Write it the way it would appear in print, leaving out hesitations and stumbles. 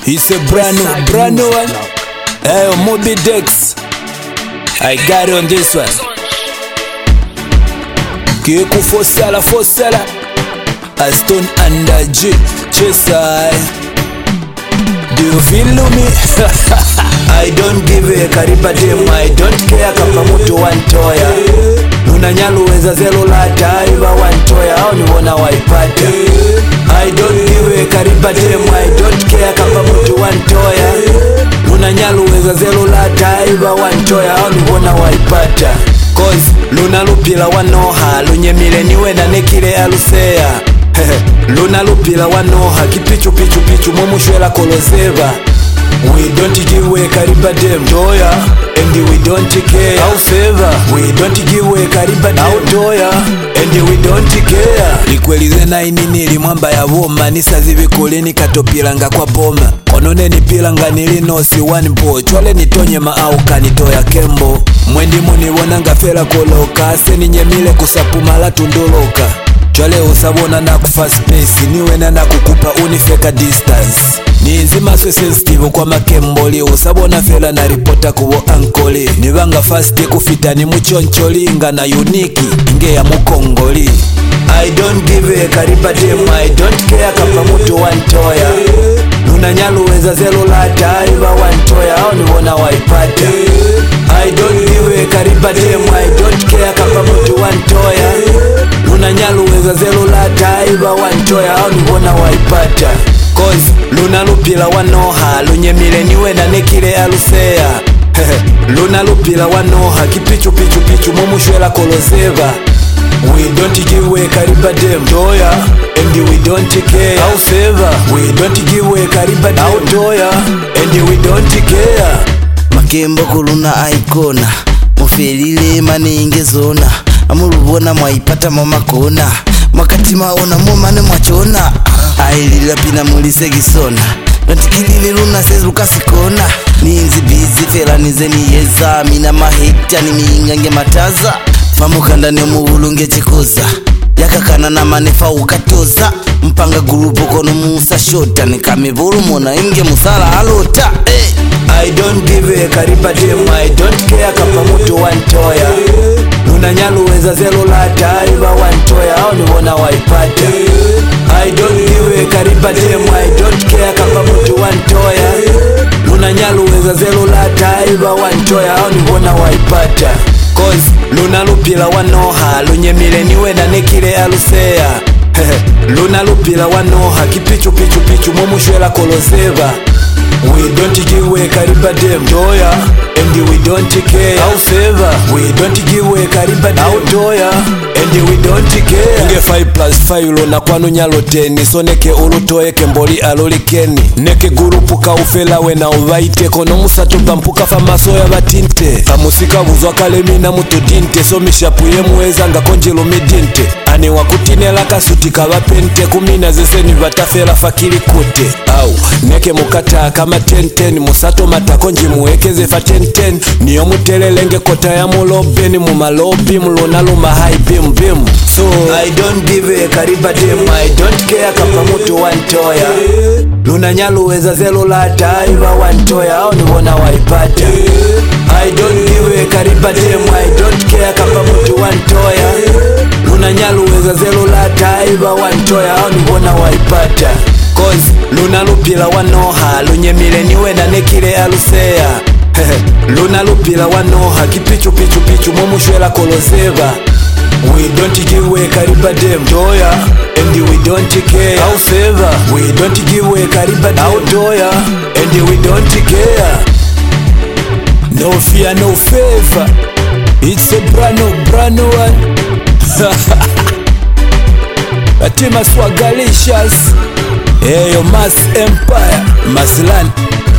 It's a brand new one. Hey, Moby Dex. I got it on this one. Kiku Fosala. Aston under G. Chesai. Do you feel me? I don't give a kariba dem. I don't care kapa mutu wantoya. Luna nyaluweza zelo lata iba wantoya au niwona waipata. I don't give a kariba dem. I don't care kapa mutu wantoya. Luna nyaluweza zelo lata iba wantoya au niwona waipata. Cause luna lupila wanoha lunyemile niwe na nekile alusea. Luna lupila wanoha kipichu mumushwela kolozeva. We don't give away kariba dem toya, and we don't care. Our favor, we don't give away kariba dem toya, and we don't care. Likwelize na inini mwamba ya voma nisazi vikolini katopilanga kwa boma. Konone nipilanga nilinosi one bo chwale nitonye maau kanitoya kembo. Mwendi muni wonanga fela koloka aseni nyemile kusapumala tundoloka. Chwale usabona na kufa space niwe na kukupa unifeka distance. Nizima so sensitive kwa makemboli usabona fela na ripota kubo ankoli. Nibanga fast kufita ni muchoncholi nga na uniki inge ya mukongoli. I don't give a kariba dem. I don't care kapa mutu wantoya. Luna nyaluweza zelo lata iba wantoya au niwona waipata. I don't give a kariba dem. I don't care kapa mutu wantoya. Luna nyaluweza zelo lata iba wantoya au niwona waipata. Cause luna lupila wanoha lunyemile niwe na nekile alusea. Luna lupila wanoha kipichu mumushwela kolozeva. We don't give away kariba dem toya, and we don't care. Our favor, we don't give away kariba dem toya, and we don't care. Makembo kuluna aikona mufelile maninge zona amurubona mwaipata mama kona makati maona mumane mwachona ailila pina mulise gisona Nantikilili luna sezu kasikona Ninzi bizi fela nizeni yeza Mina mahekta ni miingange mataza Famukanda ni umuulunge chikuza Yakakana na manefa ukatoza Mpanga gurupu kono musa shota Nikamivuru mona inge musala alota I don't give a kariba dem. I don't care kapa mutu wantoya. Luna nyaluweza zelo lata iba wantoya au niwona waipata. I don't give a kariba dem. I don't care kapa mutu wantoya. Luna nyaluweza zelo lata iba wantoya au niwona waipata. Cause luna lupila wanoha lunyemile niwe na nekile alusea. Luna lupila wanoha kipichu mumushwela kolozeva. We don't give away kariba dem toya, and we don't care. Our favor, we don't give away kariba dem toya, and we don't care. Nge 5+5 lona kwanu nyalo 10 soneke urutoye kemboli alolikeni. Neke gurupu ka ufela we na uvaite kono musatu pampuka famaso ya batinte. Kamusika buzwa kalemi na mutu dinte so mishapuye muweza nga konjelo midinte. Ani wakutine laka suti kabapente kumina zeseni vatafela fakiri kote. Au neke mukata kama 10 musato matakonji muwekeze fa 10 niyo mutelelenge kota ya mulobeni mumalobi mulona luma high bim. So I don't give a kariba dem. I don't care kapa mutu wantoya. Luna nyaluweza zelo lata iba wantoya au niwona waipata. I don't give a kariba dem. I don't care kapa mutu wantoya. Luna nyaluweza zelo lata iba wantoya au niwona waipata. Cause luna lupila wanoha lunyemile niwe na nekile alusea. Luna lupila wanoha kipichu mumushwela kolozeva. We don't give away kariba dem toya, and we don't care. Our favor, we don't give away kariba dem toya, and we don't care. No fear, no favor. It's a brand new one. Atima Swagalicious. Hey, your Mass Empire, Maslan.